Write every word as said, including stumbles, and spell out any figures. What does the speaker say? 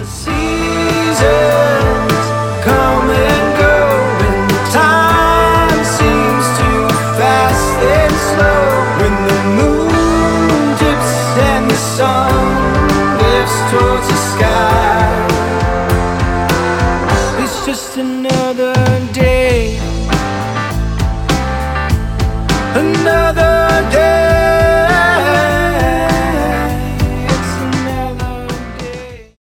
Seasons come and go, and the time seems too fast and slow. When the moon dips and the sun lifts towards the sky, it's just another day, another